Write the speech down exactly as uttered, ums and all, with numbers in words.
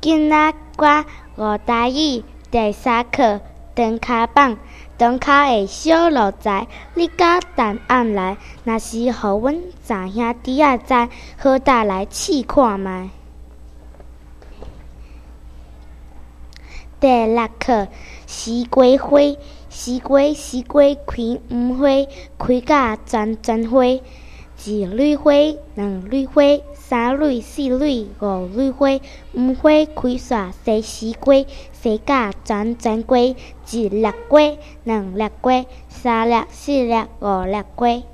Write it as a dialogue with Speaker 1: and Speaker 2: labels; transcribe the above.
Speaker 1: 今仔我五台语第三课长骹棒，长骹的小路仔，你甲答案来。若是互阮查兄弟仔知，好大来试看觅。第六课西瓜花，西瓜西瓜开毋花，开甲全全花。一蕊花，两蕊花，三蕊四蕊五蕊花，毋花开煞西西瓜，西甲全全瓜。一粒瓜，两粒瓜，三粒四粒五粒瓜。